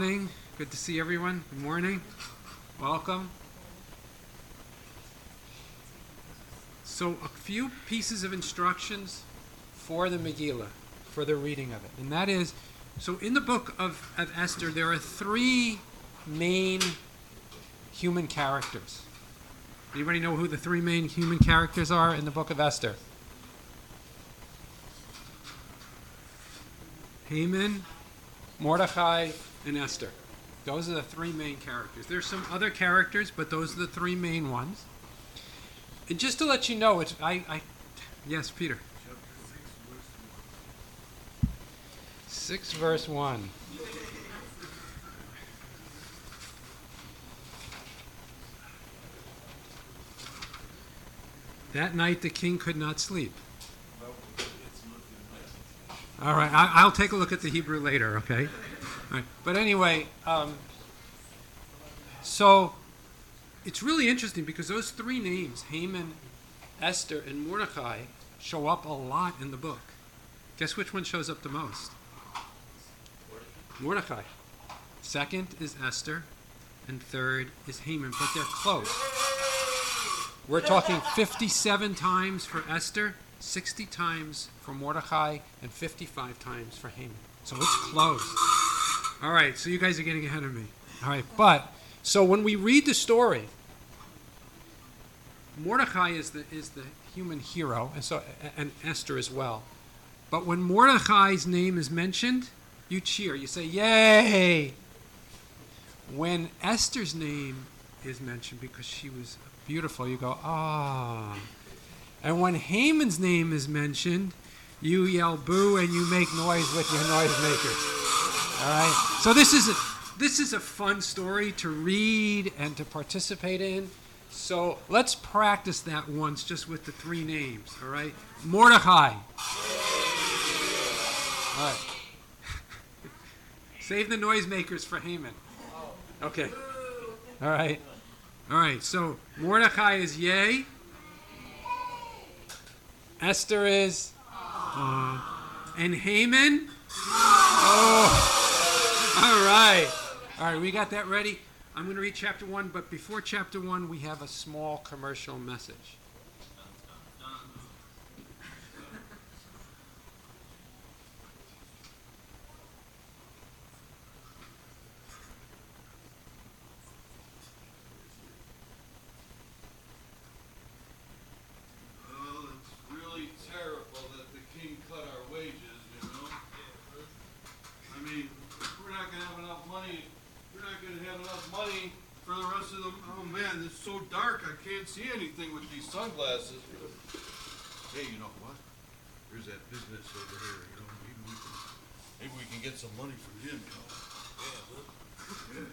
Good to see everyone. Good morning. Welcome. So, a few pieces of instructions for the Megillah, for the reading of it. And that is, so in the book of Esther, there are three main human characters. Anybody know who the three main human characters are in the book of Esther? Haman, Mordecai, and Esther. Those are the three main characters. There's some other characters, but those are the three main ones. And just to let you know, yes, Peter. 6 verse 1. That night the king could not sleep. All right, I'll take a look at the Hebrew later, okay? All right. But anyway, so it's really interesting because those three names, Haman, Esther, and Mordecai, show up a lot in the book. Guess which one shows up the most? Mordecai. Second is Esther, and third is Haman, but they're close. We're talking 57 times for Esther, 60 times for Mordecai, and 55 times for Haman. So it's close. All right, so you guys are getting ahead of me. All right, but, so when we read the story, Mordecai is the human hero, and Esther as well. But when Mordecai's name is mentioned, you cheer. You say, yay! When Esther's name is mentioned because she was beautiful, you go, ah. And when Haman's name is mentioned, you yell boo and you make noise with your noisemakers. All right? So this is a fun story to read and to participate in. So let's practice that once just with the three names, all right? Mordecai. All right. Save the noisemakers for Haman. Okay. All right. All right. So Mordecai is yay. Esther is and Haman. Oh. All right. All right. We got that ready. I'm going to read chapter 1, but before chapter 1, we have a small commercial message. It's so dark I can't see anything with these sunglasses. Hey, you know what? There's that business over here, you know, maybe we can get some money from him, you know. Yeah.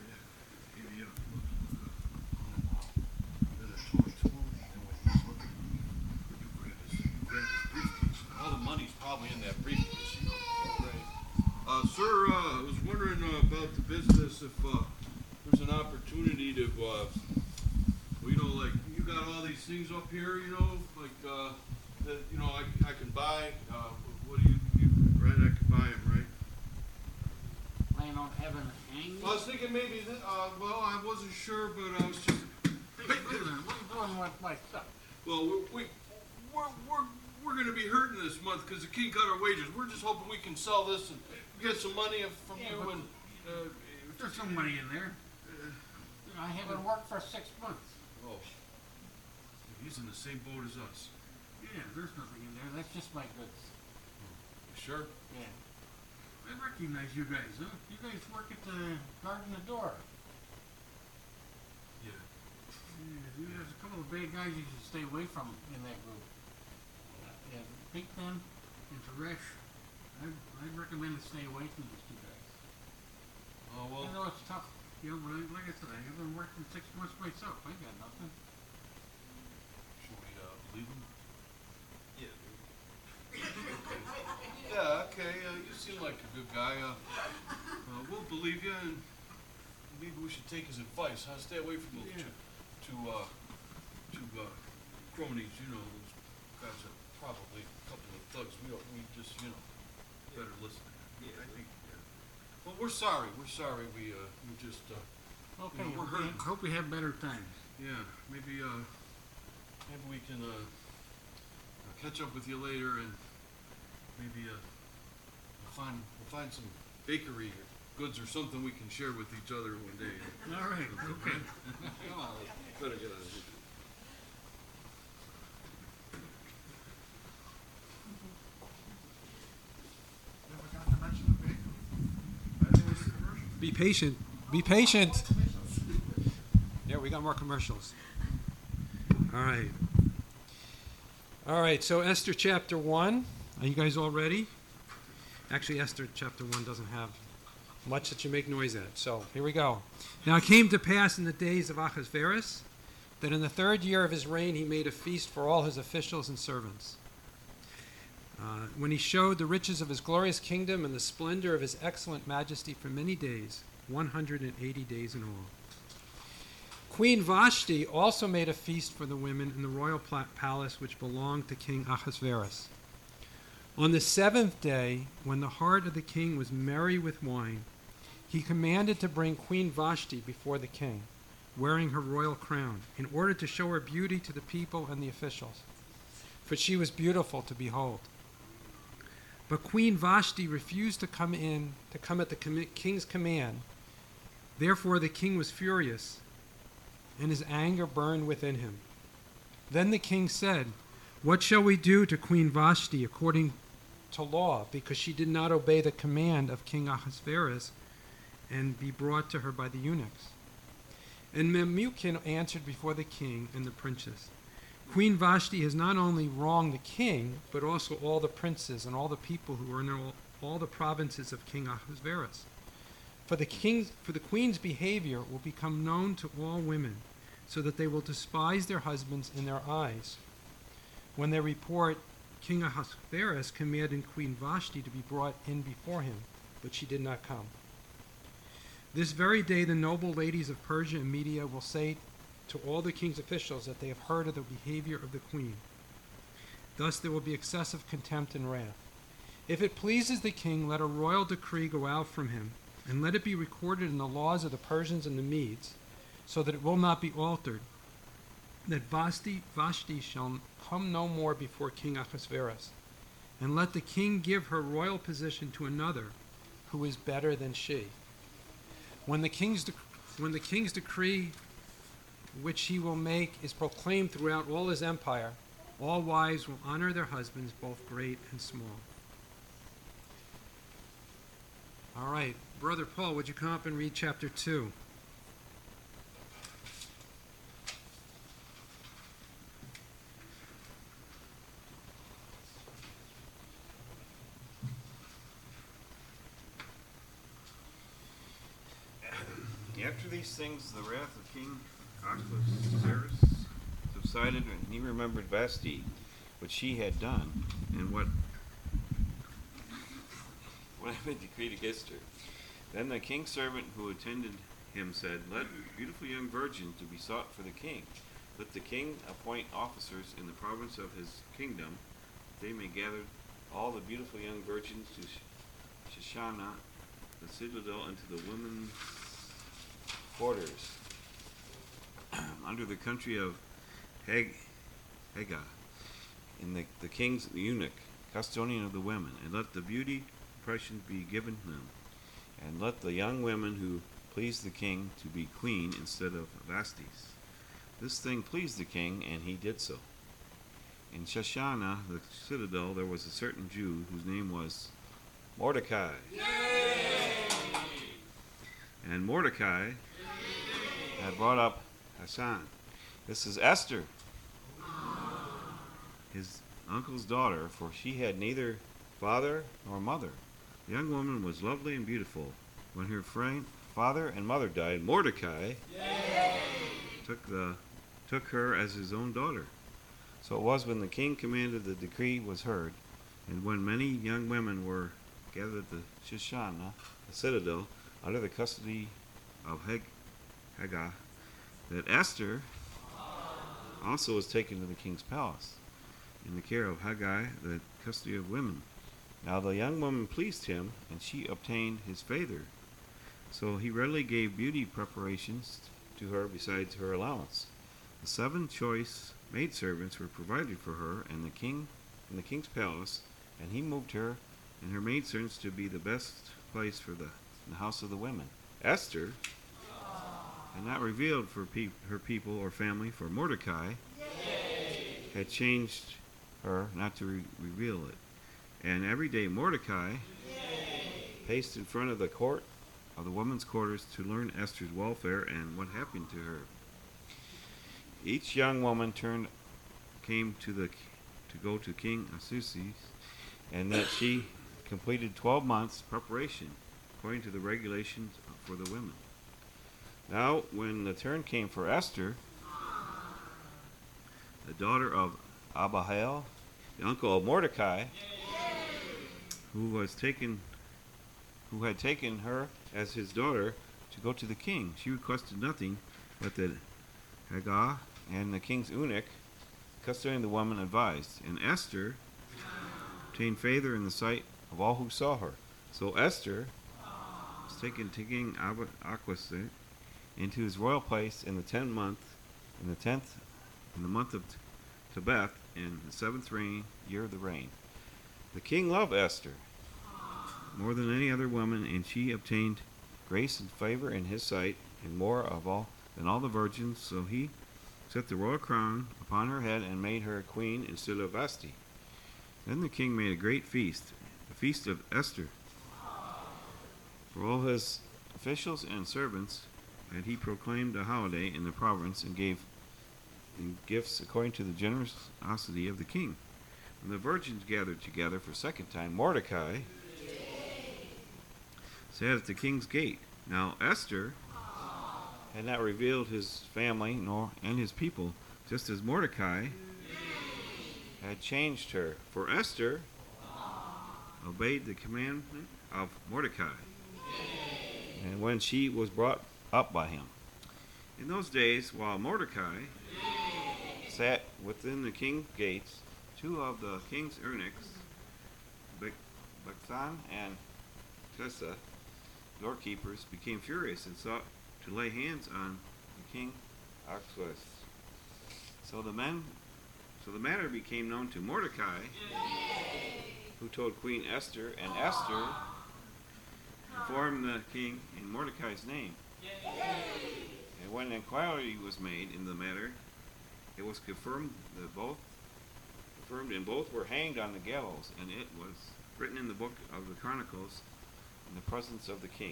Better talk to him, and when he's looking, you grab his briefcase. All the money's probably in that briefcase, you know. Right. Sir, I was wondering about the business if there's an opportunity to you know, like, you got all these things up here, you know, like, that, you know, I can buy, what do you, right, I can buy them, right? Plan on having it hanged? I was thinking maybe, well, I wasn't sure, but I was just... What are you doing with my stuff? Well, we're going to be hurting this month because the king cut our wages. We're just hoping we can sell this and get some money from you and... There's some money in there. I haven't worked for 6 months. Oh, he's in the same boat as us. Yeah, there's nothing in there. That's just my goods. You sure? Yeah. I recognize you guys, huh? You guys work at the Garden of Door. Yeah. There's a couple of bad guys you should stay away from in that group. Yeah, Big Ben and Teresh. I'd recommend to stay away from these two guys. Oh, well. I know it's tough. You know, but like I said, I haven't worked in 6 months myself. I got nothing. Should we leave him? Yeah. Yeah, okay. You seem like a good guy. We'll believe you, and maybe we should take his advice. Stay away from those two cronies. You know, those guys are probably a couple of thugs. We just, you know, better listen. Yeah. I think. Well, we're sorry. We're sorry. We just Okay, we're hurting. hope we have better times. yeah. Maybe we can catch up with you later, and maybe we'll find some bakery goods or something we can share with each other one day. All right, okay. Come on, better get out of here. Never got to mention the bakery. I didn't waste the commercial. Be patient. Be patient. Yeah, we got more commercials. All right. All right, so Esther chapter 1. Are you guys all ready? Actually, Esther chapter 1 doesn't have much that you make noise at. So here we go. Now it came to pass in the days of Ahasuerus that in the 3rd year of his reign he made a feast for all his officials and servants. When he showed the riches of his glorious kingdom and the splendor of his excellent majesty for many days, 180 days in all. Queen Vashti also made a feast for the women in the royal palace which belonged to King Ahasuerus. On the 7th day, when the heart of the king was merry with wine, he commanded to bring Queen Vashti before the king, wearing her royal crown, in order to show her beauty to the people and the officials, for she was beautiful to behold. But Queen Vashti refused to come at the king's command. Therefore the king was furious, and his anger burned within him. Then the king said, "What shall we do to Queen Vashti according to law, because she did not obey the command of King Ahasuerus and be brought to her by the eunuchs?" And Memucan answered before the king and the princes, "Queen Vashti has not only wronged the king, but also all the princes and all the people who are in all the provinces of King Ahasuerus. For the queen's behavior will become known to all women, so that they will despise their husbands in their eyes. When they report, King Ahasuerus commanded Queen Vashti to be brought in before him, but she did not come. This very day the noble ladies of Persia and Media will say to all the king's officials that they have heard of the behavior of the queen. Thus there will be excessive contempt and wrath. If it pleases the king, let a royal decree go out from him, and let it be recorded in the laws of the Persians and the Medes, so that it will not be altered, that Vashti shall come no more before King Ahasuerus, and let the king give her royal position to another who is better than she. When the king's decree which he will make is proclaimed throughout all his empire, all wives will honor their husbands, both great and small." All right, Brother Paul, would you come up and read chapter 2? After these things, the wrath of King Ahasuerus subsided, and he remembered Vashti, what she had done, and what I had decreed against her. Then the king's servant who attended him said, "Let beautiful young virgins to be sought for the king. Let the king appoint officers in the province of his kingdom, that they may gather all the beautiful young virgins to Shoshana, the citadel, and to the women's quarters under the country of Hagah, in the king's eunuch, custodian of the women, and let the beauty impressions be given them, and let the young women who please the king to be queen instead of Vastis." This thing pleased the king, and he did so. In Shoshana, the citadel, there was a certain Jew whose name was Mordecai. Yay! And Mordecai had brought up Hassan. This is Esther, his uncle's daughter, for she had neither father nor mother. The young woman was lovely and beautiful. When her father and mother died, Mordecai took her as his own daughter. So it was when the king commanded, the decree was heard, and when many young women were gathered at the Shoshana, the citadel, under the custody of Hagah, that Esther also was taken to the king's palace, in the care of Haggai, the custody of women. Now the young woman pleased him, and she obtained his favor So he readily gave beauty preparations to her besides her allowance. The 7 choice maidservants were provided for her and the king in the king's palace, and he moved her and her maidservants to be the best place for the house of the women. Esther had not revealed for her people or family, for Mordecai had changed her not to reveal it. And every day Mordecai paced in front of the court of the women's quarters to learn Esther's welfare and what happened to her. Each young woman came to go to King Ahasuerus, and that she completed 12 months preparation according to the regulations for the women. Now, when the turn came for Esther, the daughter of Abihail, the uncle of Mordecai, who had taken her as his daughter to go to the king, she requested nothing but that Hagar and the king's eunuch concerning the woman advised, and Esther obtained favor in the sight of all who saw her. So Esther was taken to King Ahasuerus into his royal place in the 10th month, in the month of Tebeth, in the 7th year of the reign. The king loved Esther more than any other woman, and she obtained grace and favor in his sight, and more than all the virgins. So he set the royal crown upon her head and made her a queen instead of Vashti. Then the king made a great feast, the feast of Esther, for all his officials and servants, and he proclaimed a holiday in the province and gave gifts according to the generosity of the king. When the virgins gathered together for a second time, Mordecai sat at the king's gate. Now Esther had not revealed his family and his people, just as Mordecai had changed her. For Esther obeyed the commandment of Mordecai, and when she was brought up by him. In those days, while Mordecai sat within the king's gates, 2 of the king's eunuchs, Bigthan and Tessa, doorkeepers, became furious and sought to lay hands on the king Ahasuerus. So the matter became known to Mordecai, who told Queen Esther, and Esther informed the king in Mordecai's name. And when inquiry was made in the matter, it was confirmed and both were hanged on the gallows, and it was written in the book of the Chronicles in the presence of the king.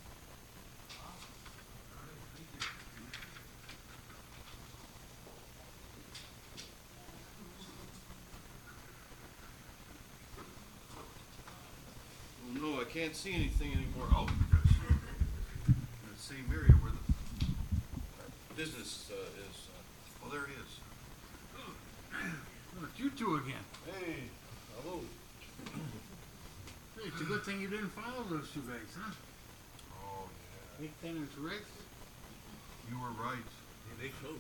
Oh, no, I can't see anything anymore. Oh, gosh. In the same area where the business is. Oh, there it is. Look, you 2 again. Hey, hello. Hey, it's a good thing you didn't follow those 2 guys, huh? Oh, yeah. Big Ten and Rex. You were right. Yeah, they closed.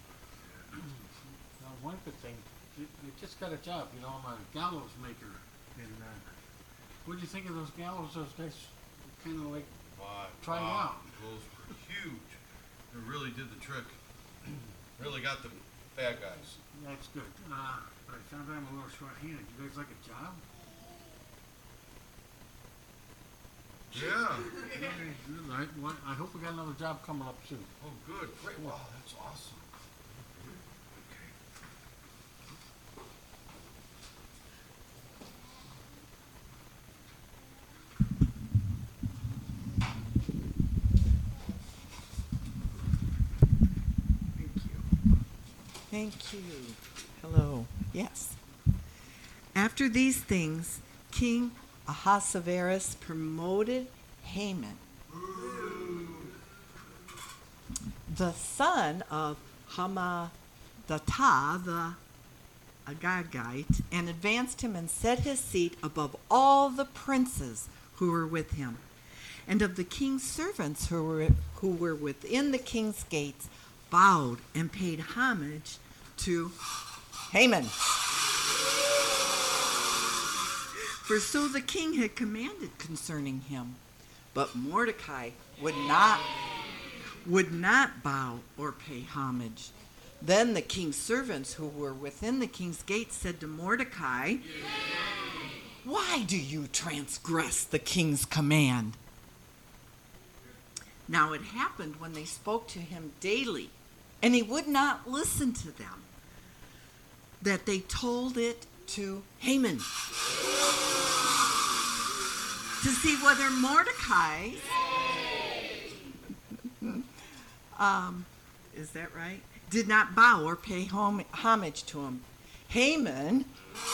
Now, one good thing, they just got a job. You know, I'm a gallows maker. And what'd you think of those gallows? Those guys kind of like tried out. Those were huge. They really did the trick. Really got the bad guys. That's good. But I found out I'm a little short-handed. You guys like a job? Yeah. Okay, good. I hope we got another job coming up soon. Oh, good. Great. Wow, that's awesome. Thank you. Hello. Yes. After these things, King Ahasuerus promoted Haman, the son of Hammedatha the Agagite, and advanced him and set his seat above all the princes who were with him. And of the king's servants who were within the king's gates bowed and paid homage to Haman. For so the king had commanded concerning him. But Mordecai would not bow or pay homage. Then the king's servants who were within the king's gate said to Mordecai, "Why do you transgress the king's command?" Now it happened when they spoke to him daily, and he would not listen to them, that they told it to Haman to see whether Mordecai, is that right? Did not bow or pay homage to him. Haman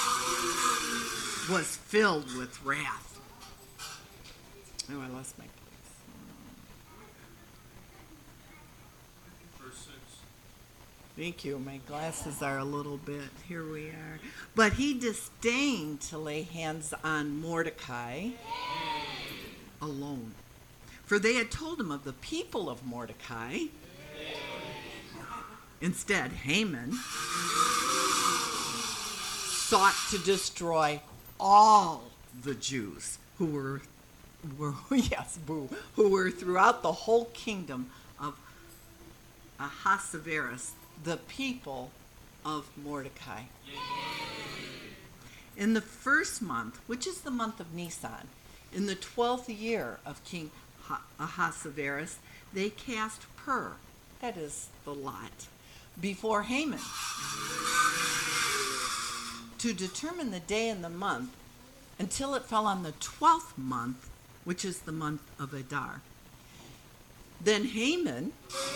was filled with wrath. Oh, I lost my place. Verse 6. Thank you. My glasses are a little bit. Here we are. But he disdained to lay hands on Mordecai alone. For they had told him of the people of Mordecai. Instead, Haman sought to destroy all the Jews who were throughout the whole kingdom of Ahasuerus, the people of Mordecai. In the first month, which is the month of Nisan, in the 12th year of King Ahasuerus, they cast pur, that is the lot, before Haman to determine the day and the month until it fell on the 12th month, which is the month of Adar. Then Haman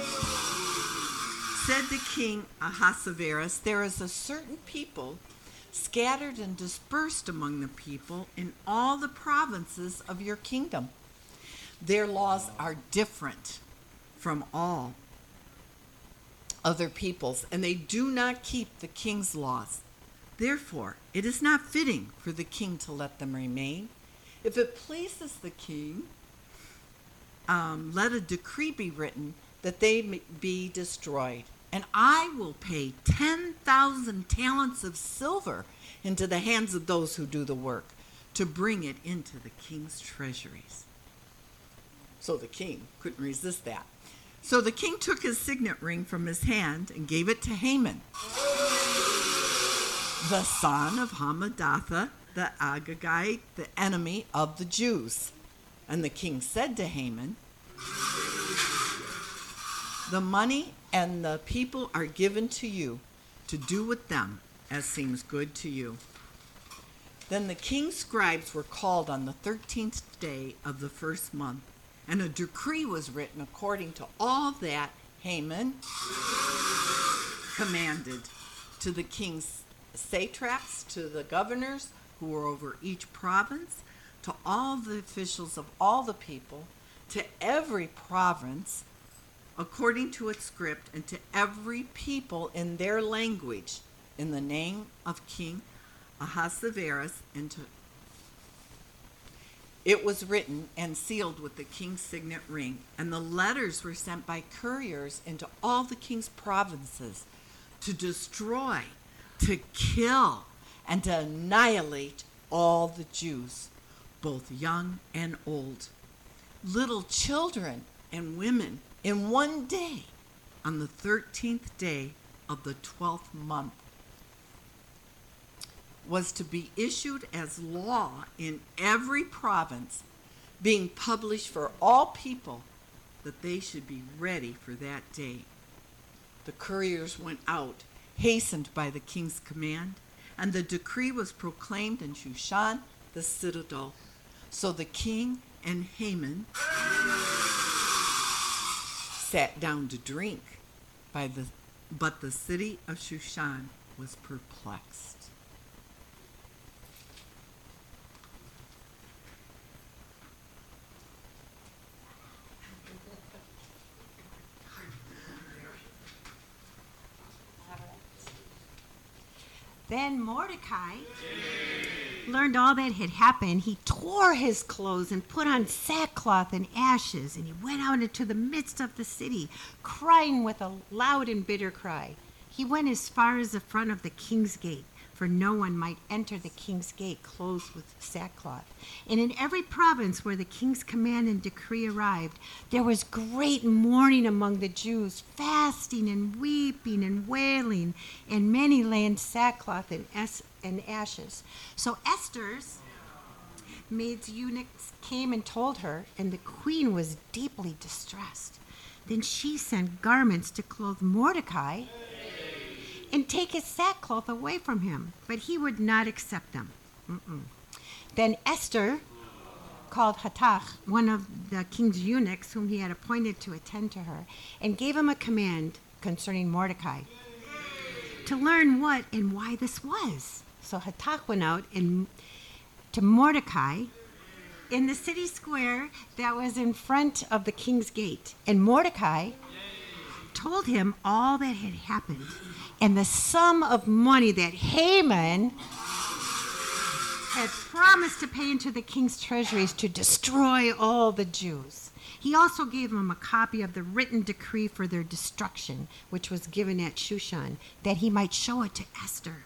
said to King Ahasuerus, "There is a certain people scattered and dispersed among the people in all the provinces of your kingdom. Their laws are different from all other peoples, and they do not keep the king's laws. Therefore, it is not fitting for the king to let them remain. If it pleases the king, let a decree be written that they be destroyed, and I will pay 10,000 talents of silver into the hands of those who do the work, to bring it into the king's treasuries." So the king couldn't resist that. So the king took his signet ring from his hand and gave it to Haman, the son of Hammedatha, the Agagite, the enemy of the Jews. And the king said to Haman, "The money and the people are given to you to do with them as seems good to you." Then the king's scribes were called on the 13th day of the first month, and a decree was written according to all that Haman commanded, to the king's satraps, to the governors who were over each province, to all the officials of all the people, to every province according to its script, and to every people in their language, in the name of King Ahasuerus, it was written and sealed with the king's signet ring, and the letters were sent by couriers into all the king's provinces to destroy, to kill, and to annihilate all the Jews, both young and old, little children and women, in one day, on the 13th day of the 12th month, was to be issued as law in every province, being published for all people, that they should be ready for that day. The couriers went out, hastened by the king's command, and the decree was proclaimed in Shushan, the citadel. So the king and Haman sat down to drink, but the city of Shushan was perplexed. Then Mordecai learned all that had happened. He tore his clothes and put on sackcloth and ashes, and he went out into the midst of the city, crying with a loud and bitter cry. He went as far as the front of the king's gate, for no one might enter the king's gate clothed with sackcloth. And in every province where the king's command and decree arrived, there was great mourning among the Jews, fasting and weeping and wailing, and many lay in sackcloth and ashes. So Esther's maids eunuchs came and told her, and the queen was deeply distressed. Then she sent garments to clothe Mordecai and take his sackcloth away from him, but he would not accept them. Then Esther called Hathach, one of the king's eunuchs whom he had appointed to attend to her, and gave him a command concerning Mordecai to learn what and why this was. So Hathach went out to Mordecai in the city square that was in front of the king's gate. And Mordecai told him all that had happened and the sum of money that Haman had promised to pay into the king's treasuries to destroy all the Jews. He also gave him a copy of the written decree for their destruction, which was given at Shushan, that he might show it to Esther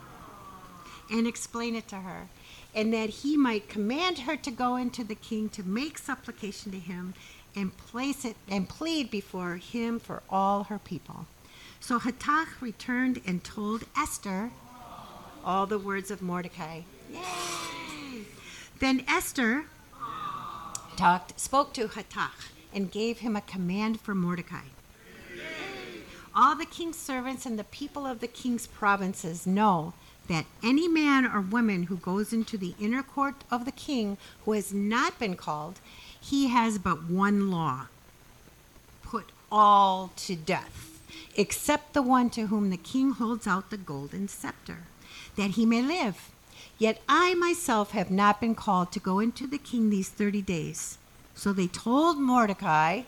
and explain it to her, and that he might command her to go into the king to make supplication to him and place it and plead before him for all her people. So Hathach returned and told Esther all the words of Mordecai. Yay! Then Esther spoke to Hathach and gave him a command for Mordecai. All the king's servants and the people of the king's provinces know that any man or woman who goes into the inner court of the king who has not been called, he has but one law: put all to death, except the one to whom the king holds out the golden scepter, that he may live. Yet I myself have not been called to go into the king these 30 days. So they told Mordecai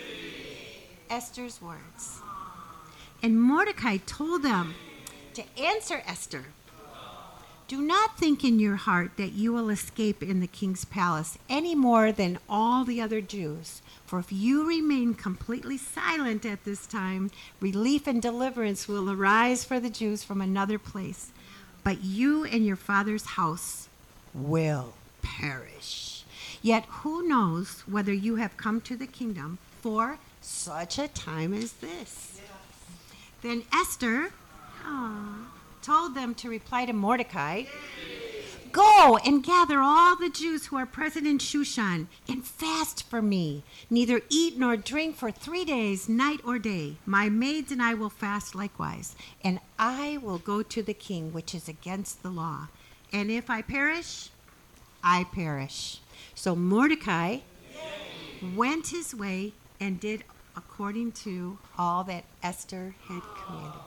Esther's words. And Mordecai told them to answer Esther, "Do not think in your heart that you will escape in the king's palace any more than all the other Jews. For if you remain completely silent at this time, relief and deliverance will arise for the Jews from another place. But you and your father's house will perish. Yet who knows whether you have come to the kingdom for such a time as this?" Then Esther told them to reply to Mordecai, "Go and gather all the Jews who are present in Shushan and fast for me. Neither eat nor drink for 3 days, night or day. My maids and I will fast likewise. And I will go to the king, which is against the law. And if I perish, I perish." So Mordecai went his way and did according to all that Esther had commanded him.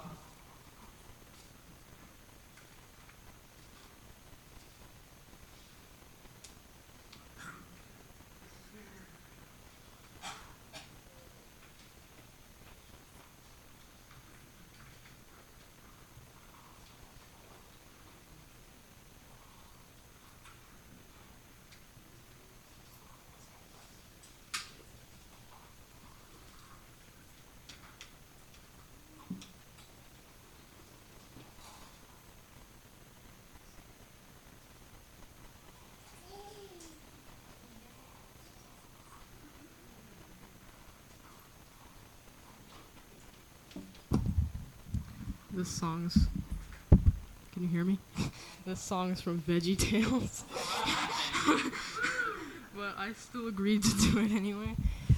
This song's. Can you hear me? This song's from Veggie Tales. But I still agreed to do it anyway.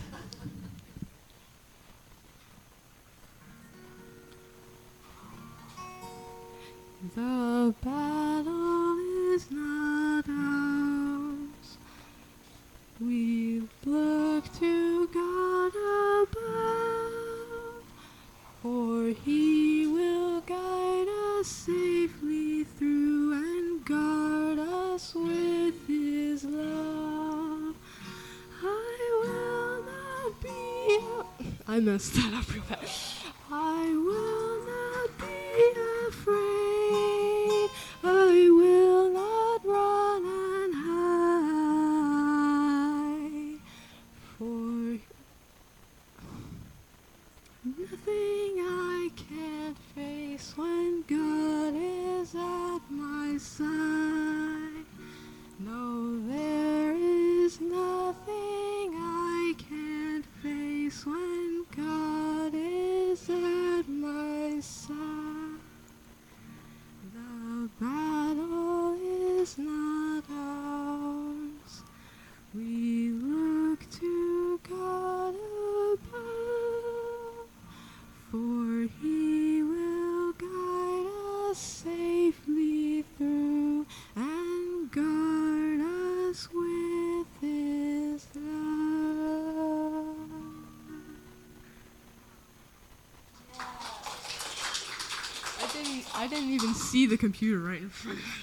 The battle is not ours. We look to God above, for He will guide us safely through and guard us with His love. I will not be. I messed that up real bad. I will not be afraid. I will not run and hide. For nothing I can't face when God is at I didn't even see the computer right in front of me.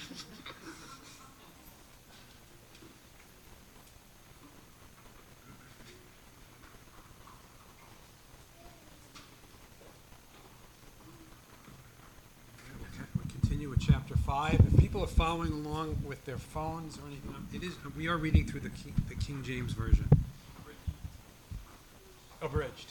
We continue with chapter 5. If people are following along with their phones or anything, we are reading through the King James Version. Abridged.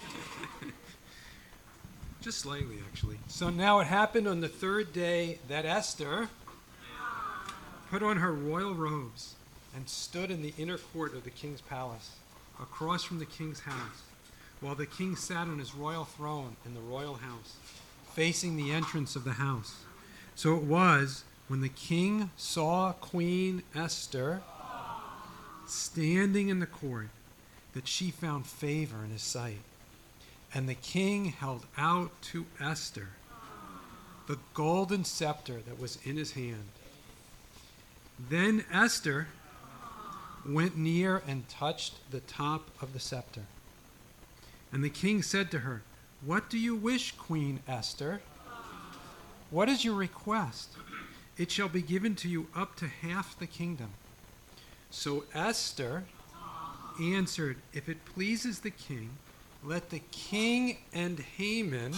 Just slightly, actually. So now it happened on the third day that Esther put on her royal robes and stood in the inner court of the king's palace, across from the king's house, while the king sat on his royal throne in the royal house, facing the entrance of the house. So it was when the king saw Queen Esther standing in the court that she found favor in his sight. And the king held out to Esther the golden scepter that was in his hand. Then Esther went near and touched the top of the scepter. And the king said to her, "What do you wish, Queen Esther? What is your request? It shall be given to you up to half the kingdom." So Esther answered, "If it pleases the king, let the king and Haman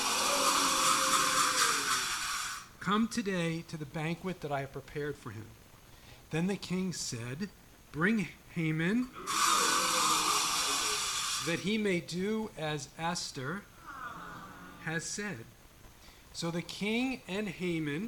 come today to the banquet that I have prepared for him." Then the king said, "Bring Haman, that he may do as Esther has said." So the king and Haman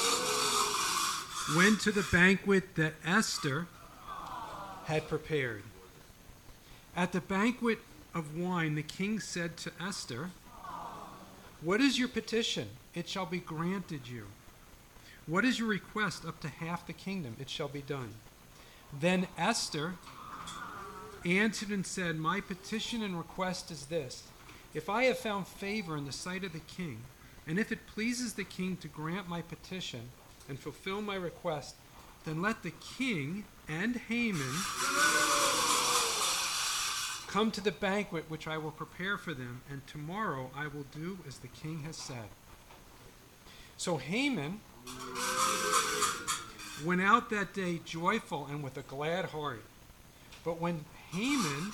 went to the banquet that Esther had prepared. At the banquet of wine, the king said to Esther, "What is your petition? It shall be granted you. What is your request? Up to half the kingdom, it shall be done." Then Esther answered and said, "My petition and request is this: if I have found favor in the sight of the king, and if it pleases the king to grant my petition and fulfill my request, then let the king and Haman come to the banquet which I will prepare for them, and tomorrow I will do as the king has said." So Haman went out that day joyful and with a glad heart. But when Haman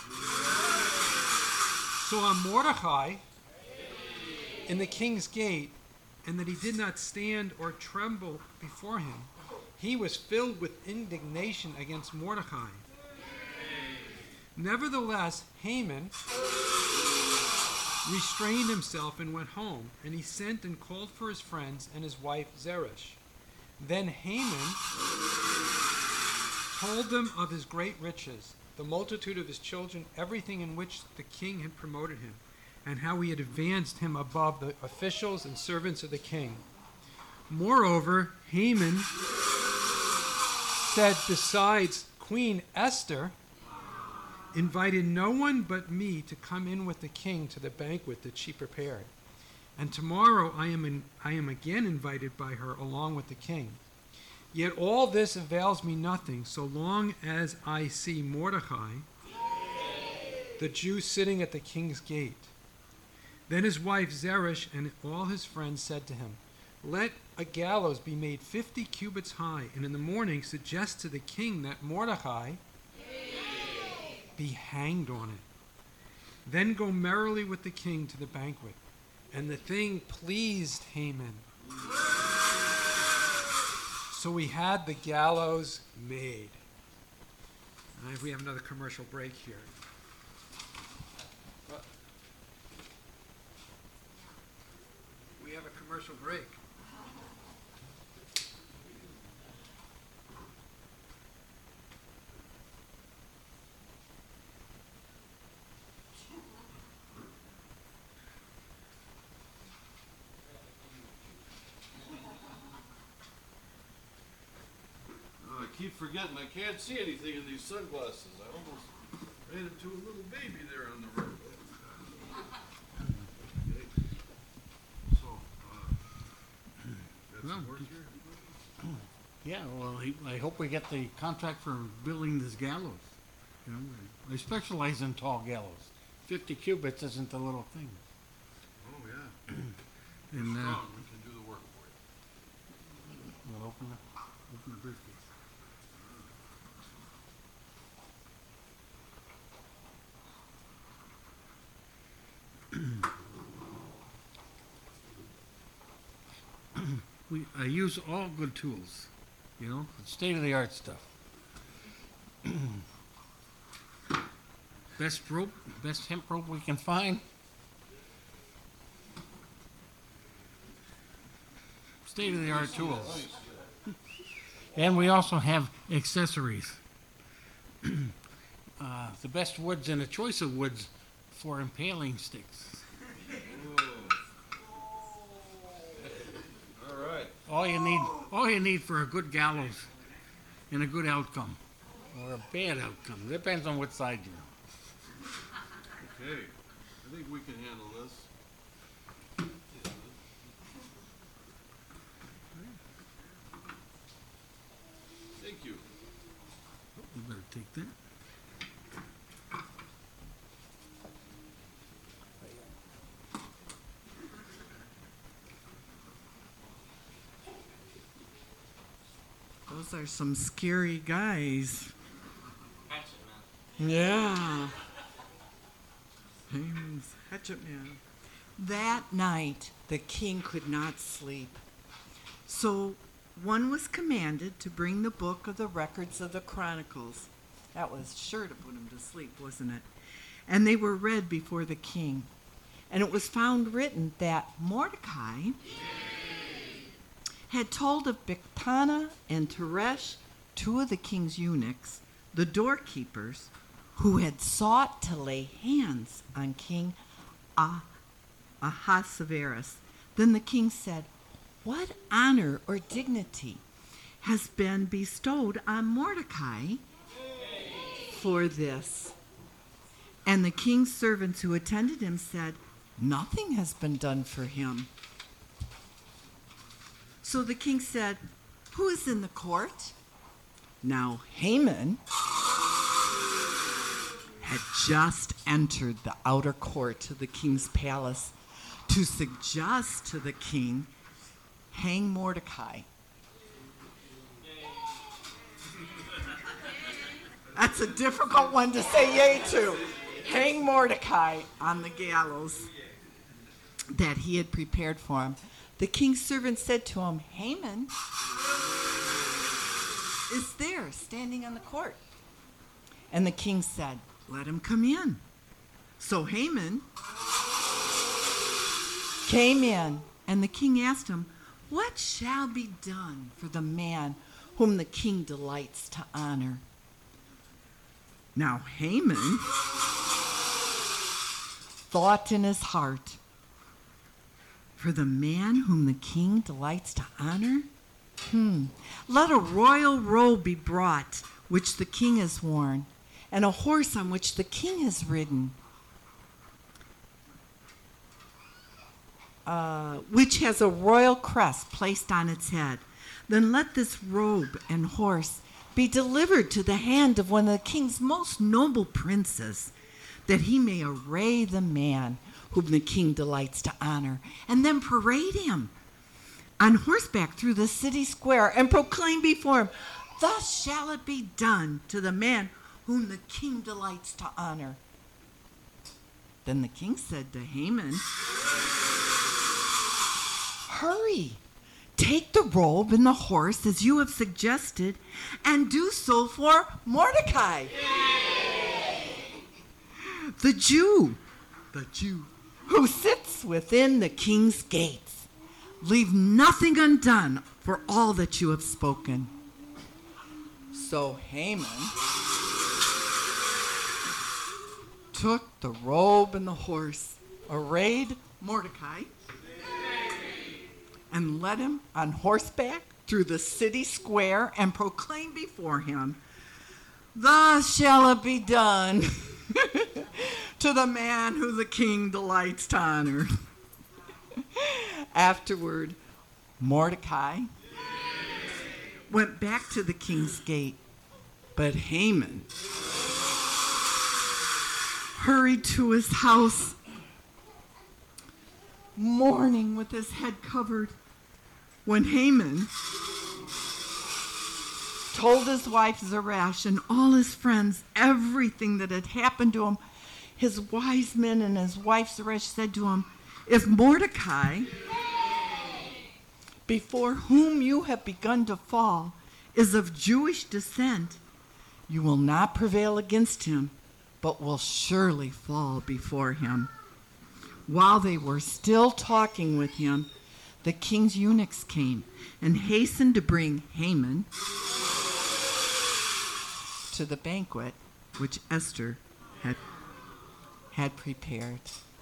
saw Mordecai in the king's gate, and that he did not stand or tremble before him, he was filled with indignation against Mordecai. Nevertheless, Haman restrained himself and went home, and he sent and called for his friends and his wife Zeresh. Then Haman told them of his great riches, the multitude of his children, everything in which the king had promoted him, and how he had advanced him above the officials and servants of the king. Moreover, Haman said, "Besides Queen Esther invited no one but me to come in with the king to the banquet that she prepared. And tomorrow I am again invited by her along with the king. Yet all this avails me nothing so long as I see Mordecai, the Jew, sitting at the king's gate." Then his wife Zeresh and all his friends said to him, "Let a gallows be made 50 cubits high, and in the morning suggest to the king that Mordecai be hanged on it. Then go merrily with the king to the banquet." And the thing pleased Haman. So we had the gallows made. And we have another commercial break here. We have a commercial break. I keep forgetting I can't see anything in these sunglasses. I almost ran into a little baby there on the road. Okay. So, got some work here? Yeah, well, I hope we get the contract for building this gallows. You know, they specialize in tall gallows. 50 cubits isn't a little thing. Oh, yeah. And Strong. We can do the work. open the briefcase. I use all good tools, you know, state-of-the-art stuff. Best rope, best hemp rope we can find. State-of-the-art tools. And we also have accessories. The best woods and a choice of woods for impaling sticks. All right. All you need for a good gallows and a good outcome, or a bad outcome. Depends on what side you're on. Okay. I think we can handle this. Thank you. You better take that. Those are some scary guys. Yeah. Haman's hatchet man. That night, the king could not sleep. So one was commanded to bring the book of the records of the Chronicles. That was sure to put him to sleep, wasn't it? And they were read before the king. And it was found written that Mordecai had told of Bigthana and Teresh, two of the king's eunuchs, the doorkeepers, who had sought to lay hands on King Ahasuerus. Then the king said, "What honor or dignity has been bestowed on Mordecai for this?" And the king's servants who attended him said, "Nothing has been done for him." So the king said, "Who is in the court?" Now Haman had just entered the outer court of the king's palace to suggest to the king, hang Mordecai. That's a difficult one to say yay to. Hang Mordecai on the gallows that he had prepared for him. The king's servant said to him, "Haman is there, standing on the court." And the king said, "Let him come in." So Haman came in, and the king asked him, "What shall be done for the man whom the king delights to honor?" Now Haman thought in his heart, "For the man whom the king delights to honor? Let a royal robe be brought, which the king has worn, and a horse on which the king has ridden, which has a royal crest placed on its head. Then let this robe and horse be delivered to the hand of one of the king's most noble princes, that he may array the man whom the king delights to honor, and then parade him on horseback through the city square and proclaim before him, 'Thus shall it be done to the man whom the king delights to honor.'" Then the king said to Haman, "Hurry, take the robe and the horse as you have suggested, and do so for Mordecai, the Jew who sits within the king's gates. Leave nothing undone for all that you have spoken." So Haman took the robe and the horse, arrayed Mordecai, and led him on horseback through the city square and proclaimed before him, "Thus shall it be done to the man who the king delights to honor." Afterward, Mordecai went back to the king's gate, but Haman hurried to his house, mourning with his head covered. When Haman told his wife Zeresh and all his friends everything that had happened to him. His wise men and his wife Zeresh said to him, "If Mordecai, before whom you have begun to fall, is of Jewish descent, you will not prevail against him, but will surely fall before him." While they were still talking with him, the king's eunuchs came and hastened to bring Haman to the banquet which Esther had prepared.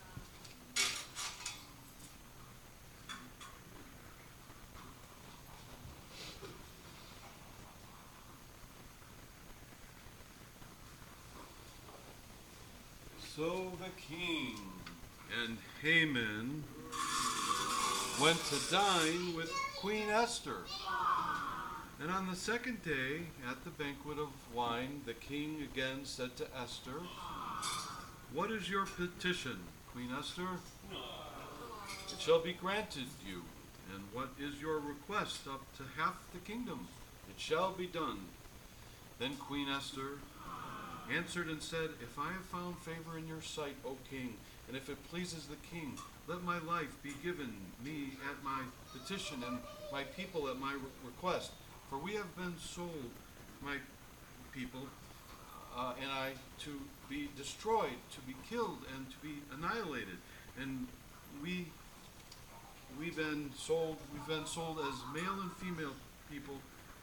So the king and Haman went to dine with Queen Esther. And on the second day, at the banquet of wine, the king again said to Esther, "What is your petition, Queen Esther? It shall be granted you. And what is your request up to half the kingdom? It shall be done." Then Queen Esther answered and said, "If I have found favor in your sight, O king, and if it pleases the king, let my life be given me at my petition and my people at my request. For we have been sold, my people, and I, to be destroyed, to be killed, and to be annihilated. And we've been sold as male and female people,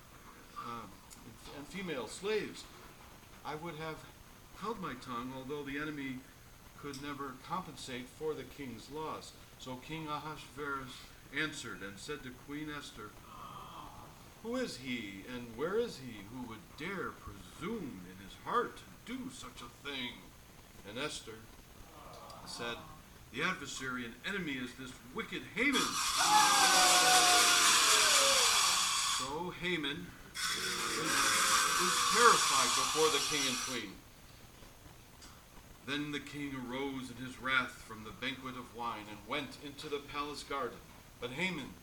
and female slaves. I would have held my tongue, although the enemy could never compensate for the king's loss." So King Ahasuerus answered and said to Queen Esther, "Who is he, and where is he who would dare presume in his heart to do such a thing?" And Esther said, "The adversary and enemy is this wicked Haman." So Haman was terrified before the king and queen. Then the king arose in his wrath from the banquet of wine and went into the palace garden. But Haman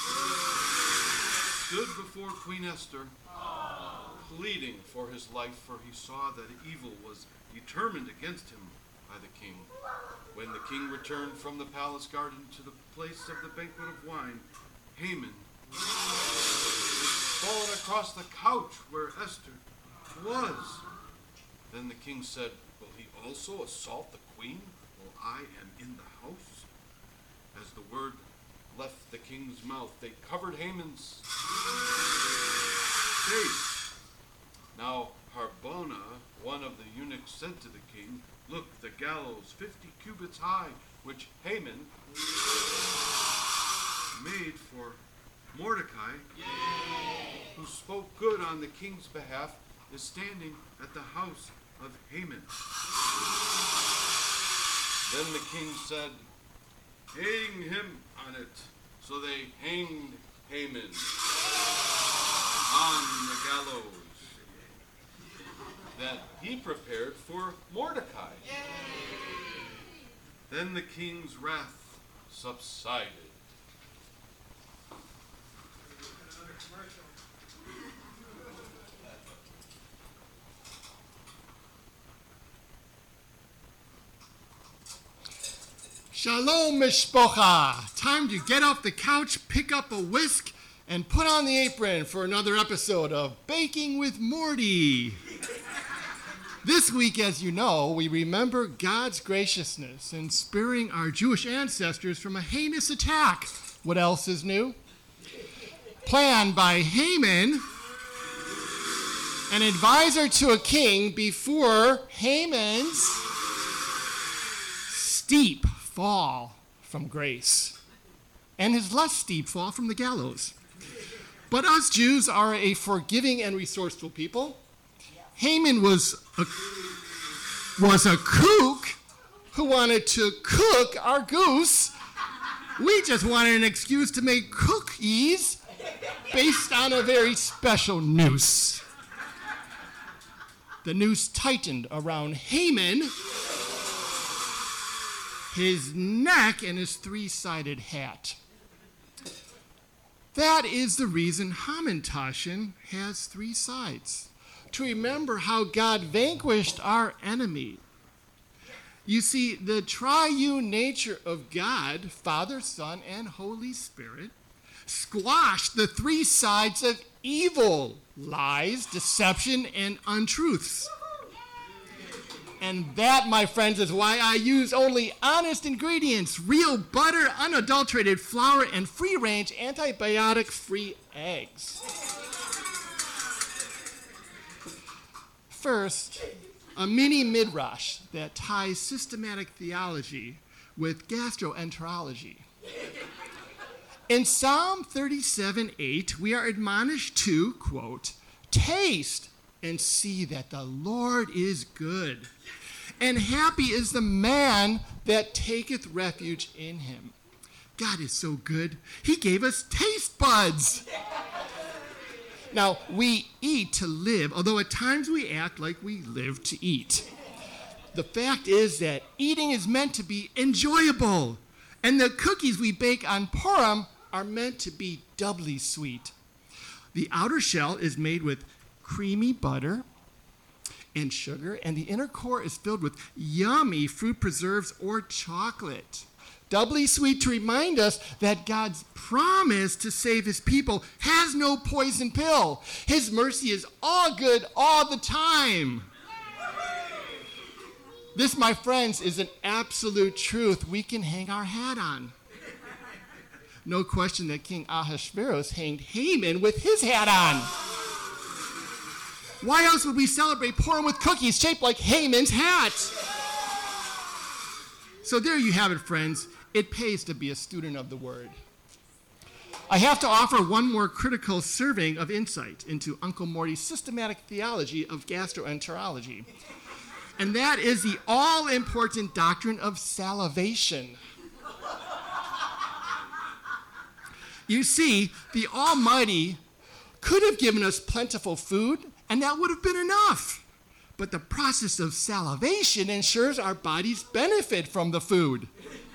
stood before Queen Esther, pleading for his life, for he saw that evil was determined against him by the king. When the king returned from the palace garden to the place of the banquet of wine, Haman had fallen across the couch where Esther was. Then the king said, "Will he also assault the queen while I am in the house?" As the word left the king's mouth, they covered Haman's face. Now Harbona, one of the eunuchs, said to the king, "Look, the gallows 50 cubits high, which Haman made for Mordecai, who spoke good on the king's behalf, is standing at the house of Haman." Then the king said, "Hang him on it." So they hanged Haman on the gallows that he prepared for Mordecai. Then the king's wrath subsided. Shalom, Mishpocha. Time to get off the couch, pick up a whisk, and put on the apron for another episode of Baking with Morty. This week, as you know, we remember God's graciousness in sparing our Jewish ancestors from a heinous attack. What else is new? Planned by Haman, an advisor to a king before Haman's steep fall from grace and his less steep fall from the gallows. But us Jews are a forgiving and resourceful people. Haman was a kook who wanted to cook our goose. We just wanted an excuse to make cookies based on a very special noose. The noose tightened around Haman, his neck, and his three-sided hat. That is the reason Hamantashen has three sides. To remember how God vanquished our enemy. You see, the triune nature of God, Father, Son, and Holy Spirit, squashed the three sides of evil: lies, deception, and untruths. And that, my friends, is why I use only honest ingredients: real butter, unadulterated flour, and free-range, antibiotic-free eggs. First, a mini midrash that ties systematic theology with gastroenterology. In Psalm 37:8, we are admonished to, quote, taste and see that the Lord is good, and happy is the man that taketh refuge in him. God is so good, he gave us taste buds. Now, we eat to live, although at times we act like we live to eat. The fact is that eating is meant to be enjoyable, and the cookies we bake on Purim are meant to be doubly sweet. The outer shell is made with creamy butter and sugar, and the inner core is filled with yummy fruit preserves or chocolate. Doubly sweet to remind us that God's promise to save his people has no poison pill. His mercy is all good all the time. This, my friends, is an absolute truth we can hang our hat on. No question that King Ahasuerus hanged Haman with his hat on. Why else would we celebrate Purim with cookies shaped like Haman's hat? So there you have it, friends. It pays to be a student of the Word. I have to offer one more critical serving of insight into Uncle Morty's systematic theology of gastroenterology. And that is the all-important doctrine of salivation. You see, the Almighty could have given us plentiful food, and that would have been enough. But the process of salivation ensures our bodies benefit from the food.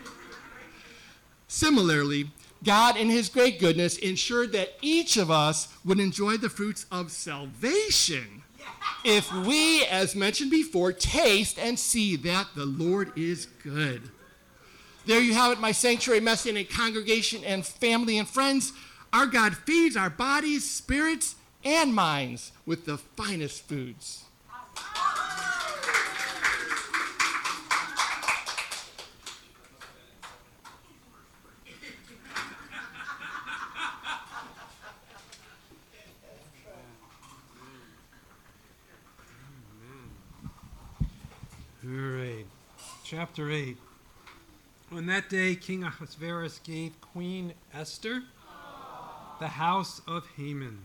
Similarly, God in his great goodness ensured that each of us would enjoy the fruits of salvation if we, as mentioned before, taste and see that the Lord is good. There you have it, my sanctuary, messianic congregation, and family and friends. Our God feeds our bodies, spirits, and minds with the finest foods. All right, chapter 8. On that day, King Ahasuerus gave Queen Esther the house of Haman,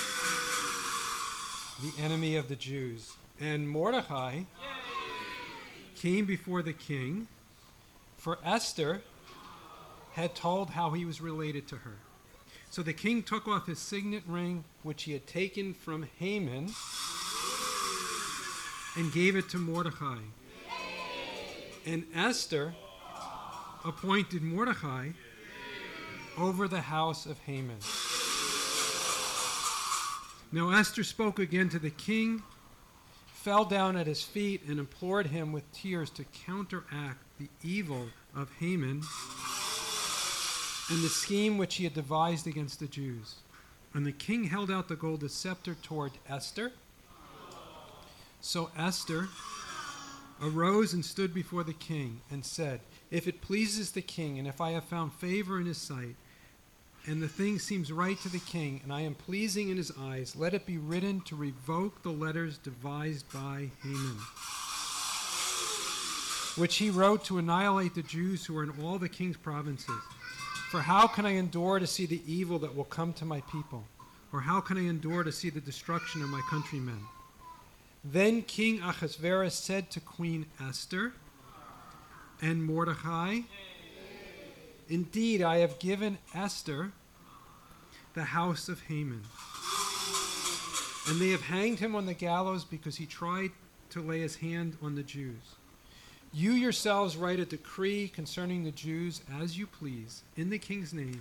the enemy of the Jews. And Mordecai came before the king, for Esther had told how he was related to her. So the king took off his signet ring, which he had taken from Haman, and gave it to Mordecai. And Esther appointed Mordecai over the house of Haman. Now Esther spoke again to the king, fell down at his feet, and implored him with tears to counteract the evil of Haman and the scheme which he had devised against the Jews. And the king held out the golden scepter toward Esther. So Esther arose and stood before the king and said, "If it pleases the king, and if I have found favor in his sight, and the thing seems right to the king, and I am pleasing in his eyes, let it be written to revoke the letters devised by Haman, which he wrote to annihilate the Jews who are in all the king's provinces. For how can I endure to see the evil that will come to my people? Or how can I endure to see the destruction of my countrymen?" Then King Ahasuerus said to Queen Esther and Mordecai, "Indeed, I have given Esther the house of Haman, and they have hanged him on the gallows because he tried to lay his hand on the Jews. You yourselves write a decree concerning the Jews as you please, in the king's name,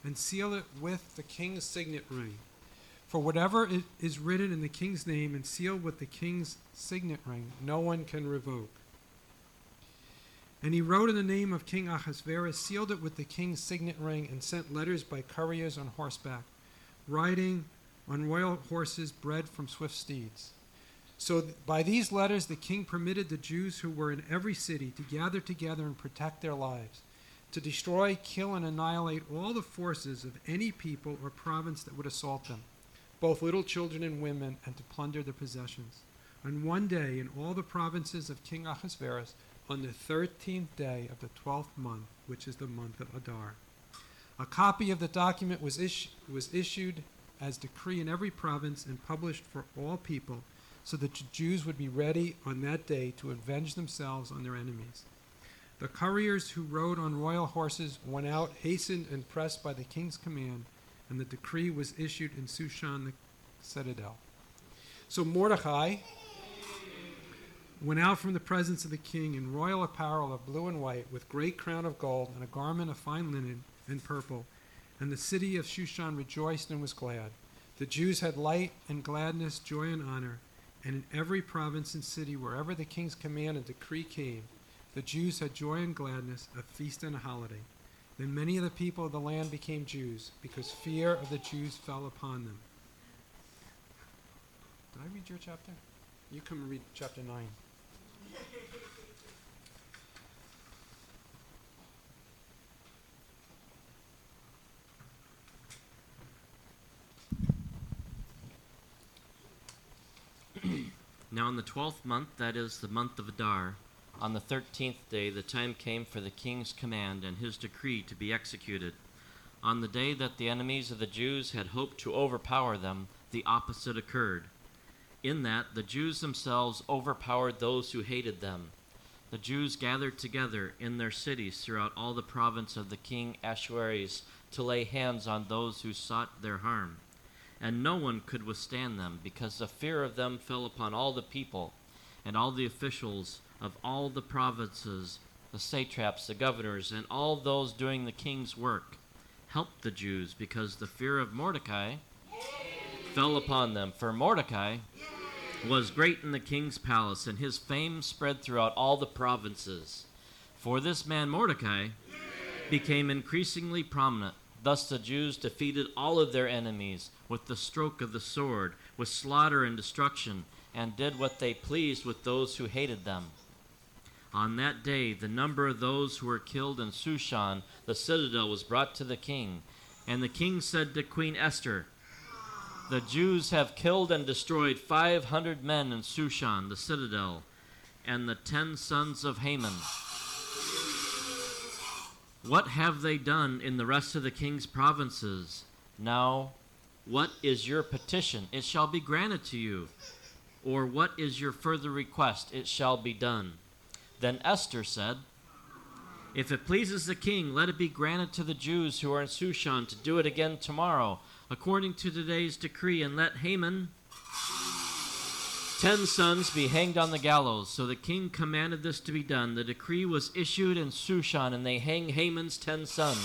and seal it with the king's signet ring. For whatever is written in the king's name and sealed with the king's signet ring, no one can revoke. And he wrote in the name of King Ahasuerus, sealed it with the king's signet ring, and sent letters by couriers on horseback, riding on royal horses bred from swift steeds. So by these letters the king permitted the Jews who were in every city to gather together and protect their lives, to destroy, kill, and annihilate all the forces of any people or province that would assault them, both little children and women, and to plunder their possessions. On one day in all the provinces of King Ahasuerus, on the 13th day of the 12th month, which is the month of Adar. A copy of the document was issued as decree in every province and published for all people, so that the Jews would be ready on that day to avenge themselves on their enemies. The couriers who rode on royal horses went out, hastened and pressed by the king's command, and the decree was issued in Shushan the citadel. So Mordecai went out from the presence of the king in royal apparel of blue and white, with great crown of gold and a garment of fine linen and purple. And the city of Shushan rejoiced and was glad. The Jews had light and gladness, joy and honor. And in every province and city, wherever the king's command and decree came, the Jews had joy and gladness, a feast and a holiday. Then many of the people of the land became Jews, because fear of the Jews fell upon them. Did I read your chapter? You come and read chapter 9. Now in the 12th month, that is the month of Adar, on the 13th day, the time came for the king's command and his decree to be executed. On the day that the enemies of the Jews had hoped to overpower them, the opposite occurred. In that, the Jews themselves overpowered those who hated them. The Jews gathered together in their cities throughout all the province of the king Ahasuerus to lay hands on those who sought their harm. And no one could withstand them, because the fear of them fell upon all the people, and all the officials of all the provinces, the satraps, the governors, and all those doing the king's work helped the Jews, because the fear of Mordecai fell upon them. For Mordecai was great in the king's palace, and his fame spread throughout all the provinces. For this man Mordecai became increasingly prominent. Thus the Jews defeated all of their enemies with the stroke of the sword, with slaughter and destruction, and did what they pleased with those who hated them. On that day, the number of those who were killed in Shushan, the citadel, was brought to the king. And the king said to Queen Esther, "The Jews have killed and destroyed 500 men in Shushan, the citadel, and the 10 sons of Haman. What have they done in the rest of the king's provinces? Now, what is your petition? It shall be granted to you. Or what is your further request? It shall be done." Then Esther said, "If it pleases the king, let it be granted to the Jews who are in Shushan to do it again tomorrow, according to today's decree, and let Haman 10 sons be hanged on the gallows." So the king commanded this to be done. The decree was issued in Shushan, and they hanged Haman's 10 sons.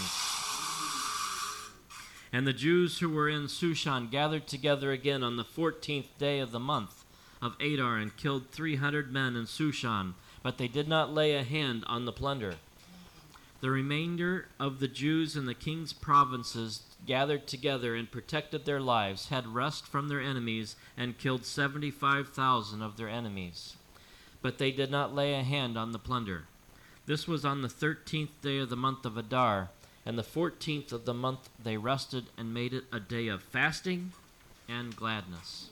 And the Jews who were in Shushan gathered together again on the 14th day of the month of Adar and killed 300 men in Shushan, but they did not lay a hand on the plunder. The remainder of the Jews in the king's provinces gathered together and protected their lives, had rest from their enemies, and killed 75,000 of their enemies. But they did not lay a hand on the plunder. This was on the 13th day of the month of Adar, and the 14th of the month they rested and made it a day of fasting and gladness.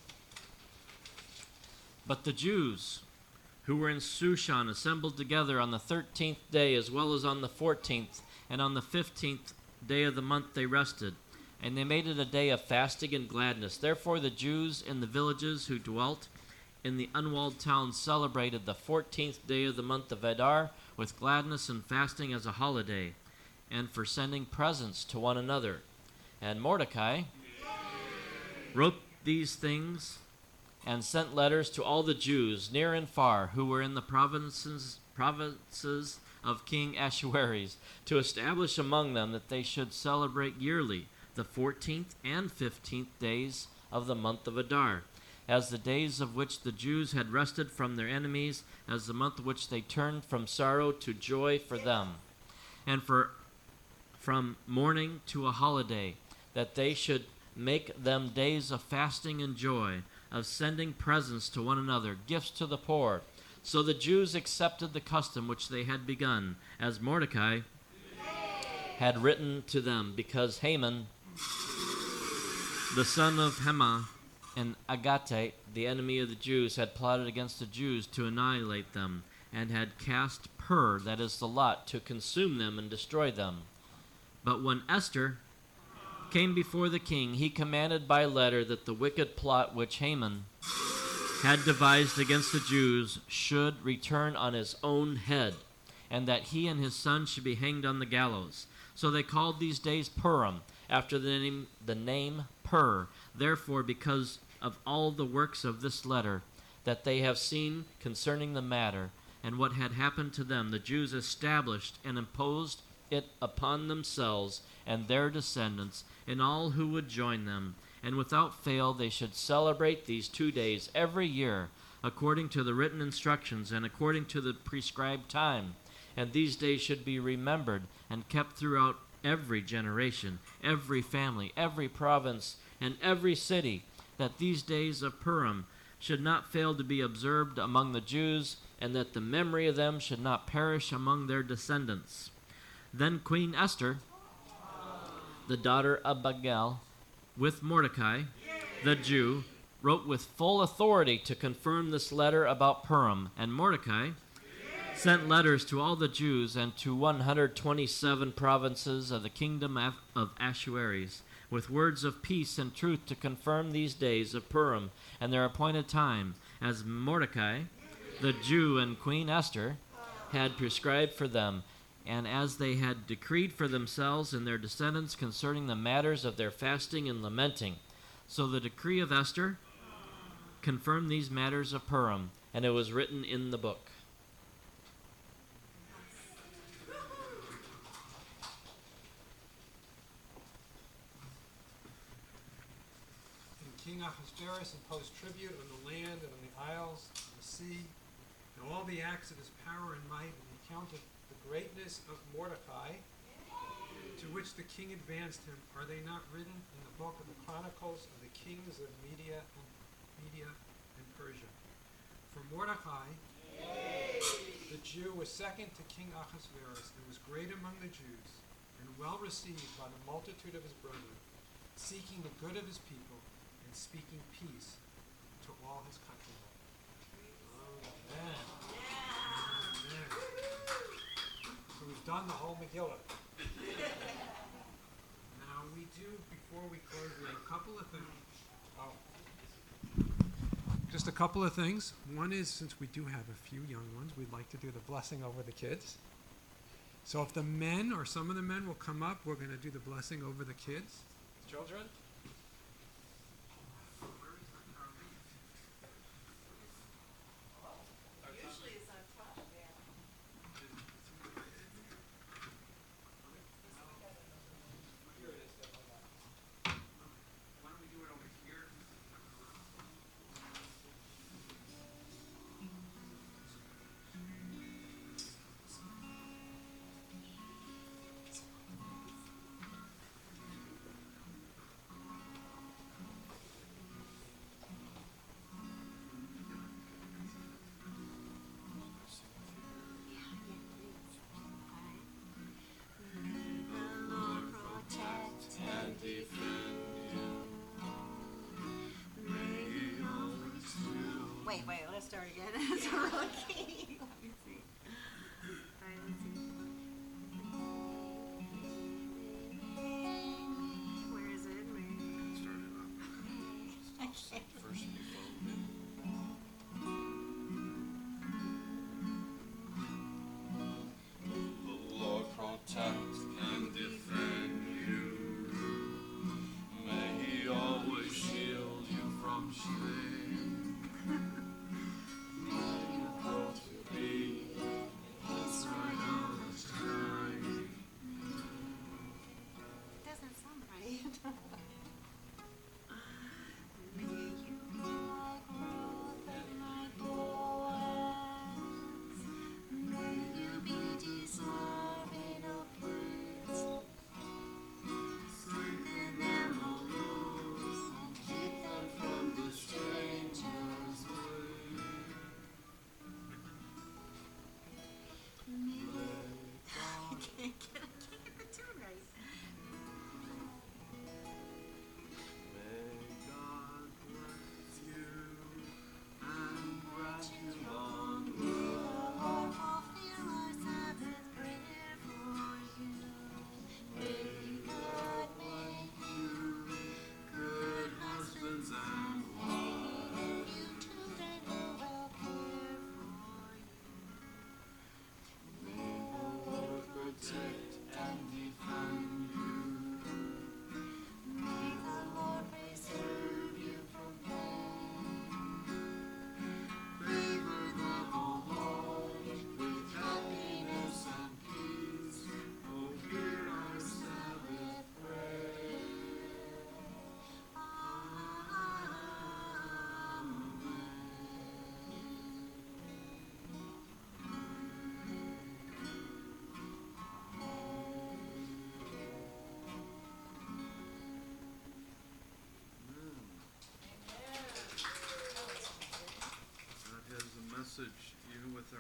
But the Jews who were in Shushan assembled together on the 13th day as well as on the 14th, and on the 15th day of the month they rested, and they made it a day of fasting and gladness. Therefore the Jews in the villages who dwelt in the unwalled towns celebrated the 14th day of the month of Adar with gladness and fasting as a holiday, and for sending presents to one another. And Mordecai wrote these things and sent letters to all the Jews, near and far, who were in the provinces of King Ahasuerus, to establish among them that they should celebrate yearly the 14th and 15th days of the month of Adar, as the days of which the Jews had rested from their enemies, as the month which they turned from sorrow to joy for them, and from mourning to a holiday, that they should make them days of fasting and joy, of sending presents to one another, gifts to the poor. So the Jews accepted the custom which they had begun, as Mordecai had written to them, because Haman, the son of Hema, and Agate, the enemy of the Jews, had plotted against the Jews to annihilate them, and had cast pur, that is the lot, to consume them and destroy them. But when Esther came before the king, he commanded by letter that the wicked plot which Haman had devised against the Jews should return on his own head, and that he and his son should be hanged on the gallows. So they called these days Purim, after the name Pur. Therefore, because of all the works of this letter that they have seen concerning the matter, and what had happened to them, the Jews established and imposed it upon themselves and their descendants, and all who would join them. And without fail they should celebrate these 2 days every year, according to the written instructions and according to the prescribed time. And these days should be remembered and kept throughout every generation, every family, every province, and every city, that these days of Purim should not fail to be observed among the Jews, and that the memory of them should not perish among their descendants. Then Queen Esther, the daughter of Abigail, with Mordecai, the Jew, wrote with full authority to confirm this letter about Purim, and Mordecai sent letters to all the Jews and to 127 provinces of the kingdom of Ahasuerus, with words of peace and truth to confirm these days of Purim and their appointed time, as Mordecai, the Jew, and Queen Esther had prescribed for them, and as they had decreed for themselves and their descendants concerning the matters of their fasting and lamenting. So the decree of Esther confirmed these matters of Purim, and it was written in the book. King Ahasuerus imposed tribute on the land and on the isles, and the sea, and all the acts of his power and might, and he counted the greatness of Mordecai, to which the king advanced him. Are they not written in the book of the Chronicles of the kings of Media and Persia? For Mordecai, the Jew, was second to King Ahasuerus, and was great among the Jews, and well received by the multitude of his brethren, seeking the good of his people, speaking peace to all his countrymen. Amen. Amen. So we've done the whole Megillah. Now we do, before we close, we have a couple of things. Just a couple of things. One is, since we do have a few young ones, we'd like to do the blessing over the kids. So if the men or some of the men will come up, we're going to do the blessing over the kids. Children? Wait, let's start again. It's a real key. Let me see. All right, let's see. Where is it? I can't. First you The Lord protect and defend you. May He always shield you from shame. May you grow to be His right arm.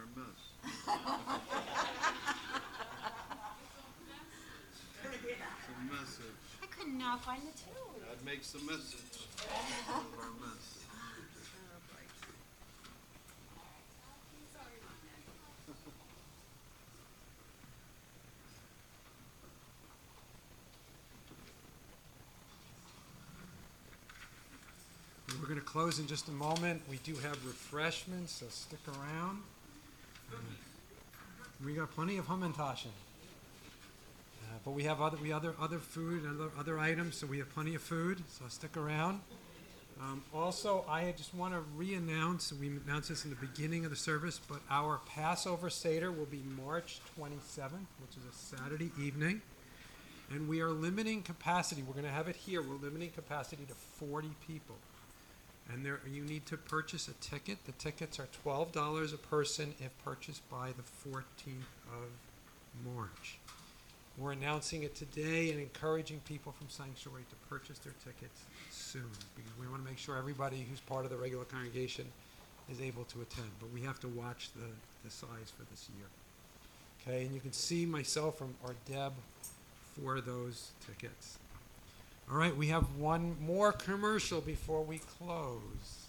our mess. It's a message. I could not find the tune. God makes a message of our mess. We're going to close in just a moment. We do have refreshments, so stick around. We got plenty of Hamantaschen. But we have other food and other items, so we have plenty of food, so stick around. Also, I just want to re-announce, we announced this in the beginning of the service, but our Passover Seder will be March 27th, which is a Saturday evening. And we are limiting capacity. We're going to have it here. We're limiting capacity to 40 people. And you need to purchase a ticket. The tickets are $12 a person if purchased by the 14th of March. We're announcing it today and encouraging people from Sanctuary to purchase their tickets soon, because we want to make sure everybody who's part of the regular congregation is able to attend. But we have to watch the size for this year. Okay, and you can see myself or Deb for those tickets. All right, we have one more commercial before we close.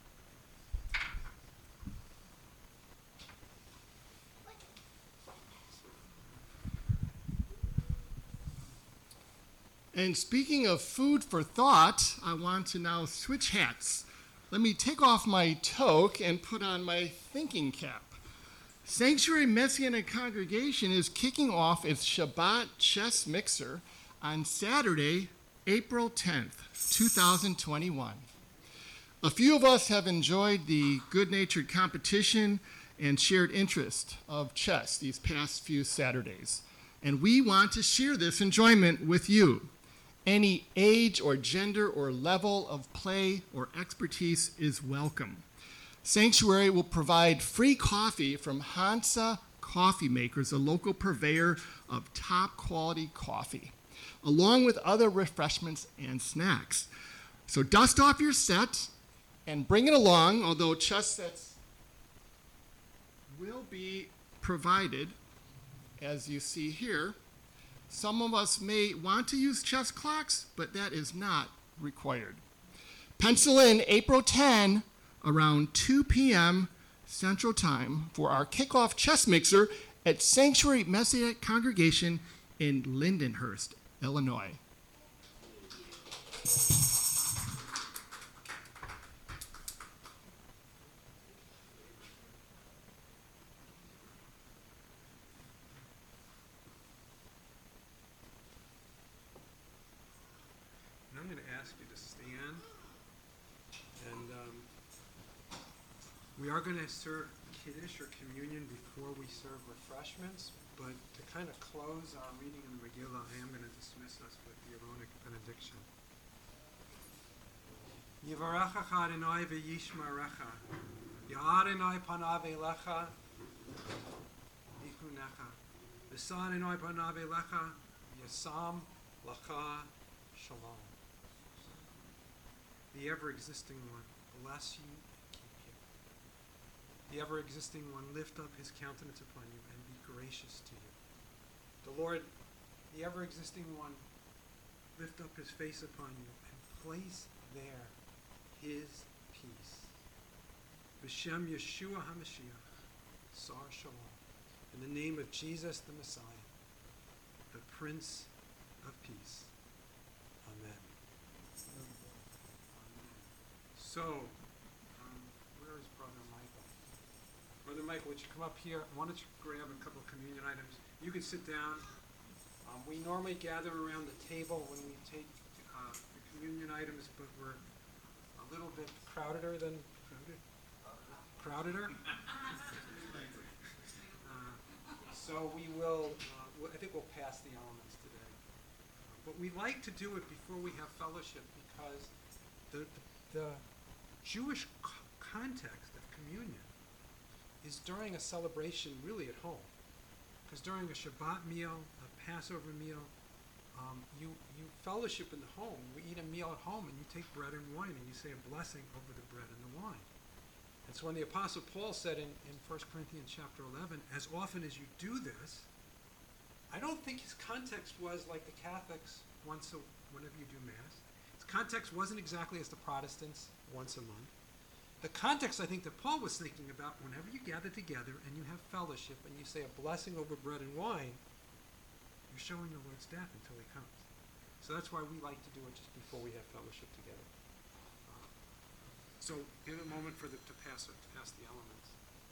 And speaking of food for thought, I want to now switch hats. Let me take off my toque and put on my thinking cap. Sanctuary Messianic Congregation is kicking off its Shabbat chess mixer on Saturday, April 10th, 2021. A few of us have enjoyed the good-natured competition and shared interest of chess these past few Saturdays, and we want to share this enjoyment with you. Any age or gender or level of play or expertise is welcome. Sanctuary will provide free coffee from Hansa Coffee Makers, a local purveyor of top-quality coffee, along with other refreshments and snacks. So dust off your set and bring it along, although chess sets will be provided, as you see here. Some of us may want to use chess clocks, but that is not required. Pencil in April 10 around 2 p.m. Central Time for our kickoff chess mixer at Sanctuary Messianic Congregation in Lindenhurst, Illinois. And I'm going to ask you to stand. And we are going to serve Kiddush or communion before we serve refreshments. But to kind of close our reading in the Megillah, I am going to dismiss us with the Aaronic benediction. Yivarechecha Adonai v'yishmerecha. Ya'ar Adonai panav elecha v'chunecha. V'sa Adonai panav elecha v'yasam lecha shalom. The ever-existing one, bless you and keep you. The ever-existing one, lift up his countenance upon you and be gracious to you. The Lord, the ever-existing one, lift up his face upon you and place there his peace. B'Shem Yeshua HaMashiach, Sar Shalom. In the name of Jesus the Messiah, the Prince of Peace. Amen. So, where is Brother Michael? Brother Michael, would you come up here? Why don't you grab a couple of communion items? You can sit down. We normally gather around the table when we take the communion items, but we're a little bit crowdeder than crowdeder. So we will. I think we'll pass the elements today. But we like to do it before we have fellowship because the Jewish context of communion is during a celebration really at home. Because during a Shabbat meal, a Passover meal, you fellowship in the home. We eat a meal at home and you take bread and wine and you say a blessing over the bread and the wine. And so when the Apostle Paul said in 1 Corinthians chapter 11, as often as you do this, I don't think his context was like the Catholics whenever you do Mass. His context wasn't exactly as the Protestants once a month. The context I think that Paul was thinking about, whenever you gather together and you have fellowship and you say a blessing over bread and wine, you're showing the Lord's death until he comes. So that's why we like to do it just before we have fellowship together. So give a moment to pass the elements.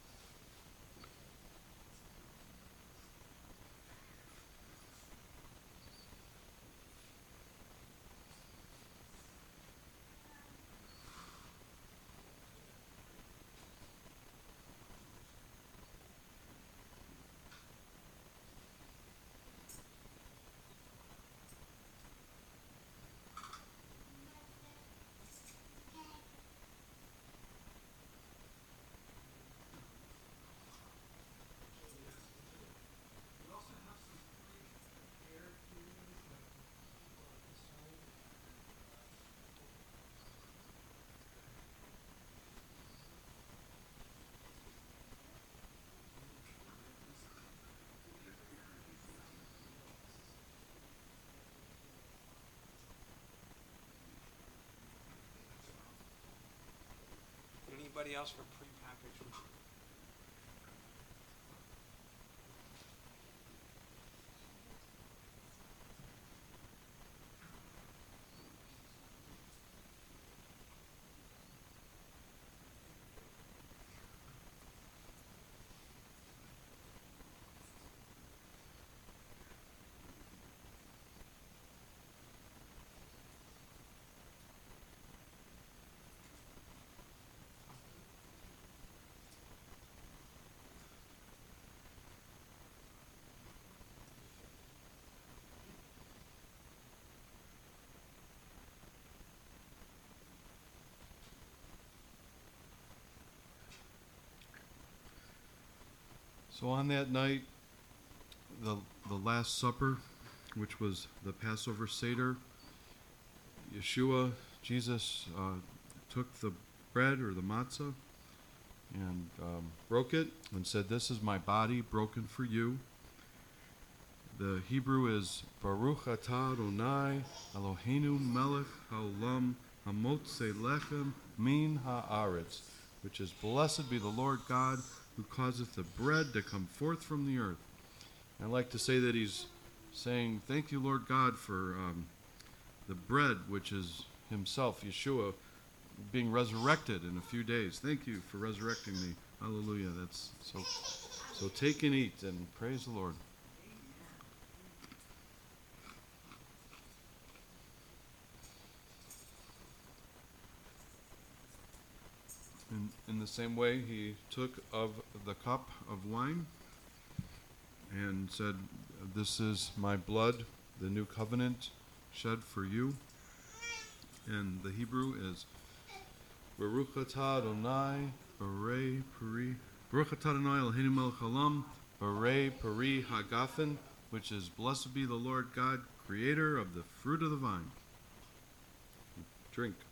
Anybody else for prepackaged? So on that night, the Last Supper, which was the Passover Seder, Yeshua, Jesus, took the bread or the matzah and broke it and said, "This is my body broken for you." The Hebrew is Baruch atah Adonai Eloheinu melech haolam hamotzei lechem min haaretz, which is, "Blessed be the Lord God who causeth the bread to come forth from the earth." And I'd like to say that he's saying, thank you, Lord God, for the bread, which is himself, Yeshua, being resurrected in a few days. Thank you for resurrecting me. Hallelujah. That's so take and eat and praise the Lord. In the same way, he took of the cup of wine and said, "This is my blood, the new covenant shed for you." And the Hebrew is Baruch atah Adonai Barei Peri Baruch atah Adonai Eloheinu melech haolam Barei Peri Hagafen, which is, "Blessed be the Lord God, creator of the fruit of the vine." Drink.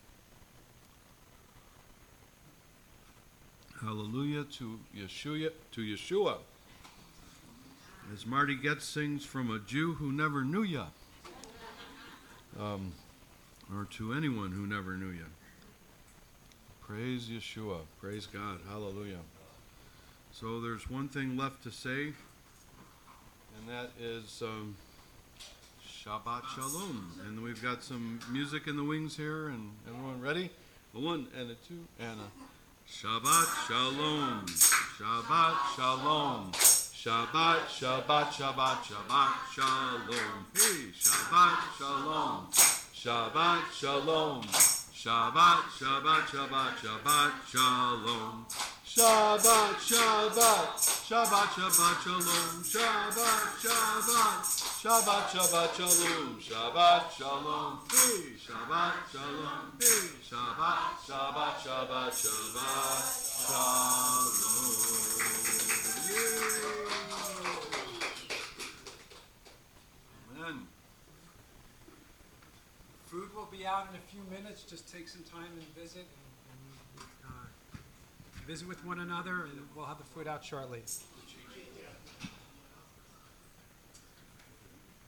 Hallelujah to Yeshua. As Marty Getz sings, "From a Jew who never knew ya," or to anyone who never knew ya. Praise Yeshua. Praise God. Hallelujah. So there's one thing left to say, and that is Shabbat Shalom. And we've got some music in the wings here, and everyone ready? A one and a two and a Shabbat Shalom, Shabbat Shalom, Shabbat, Shabbat, Shabbat, Shabbat Shalom. Hey, Shabbat Shalom, Shabbat Shalom, Shabbat, Shabbat, Shabbat, Shabbat Shalom. Shabbat, Shabbat, Shabbat, Shabbat Shalom, Shabbat, Shabbat, Shabbat, Shabbat Shalom, Shabbat Shalom, hey, Shabbat Shalom, hey, Shabbat, Shabbat, Shabbat, Shabbat Shalom. Yay. Amen. Food will be out in a few minutes. Just take some time and visit and visit with one another, and we'll have the food out shortly.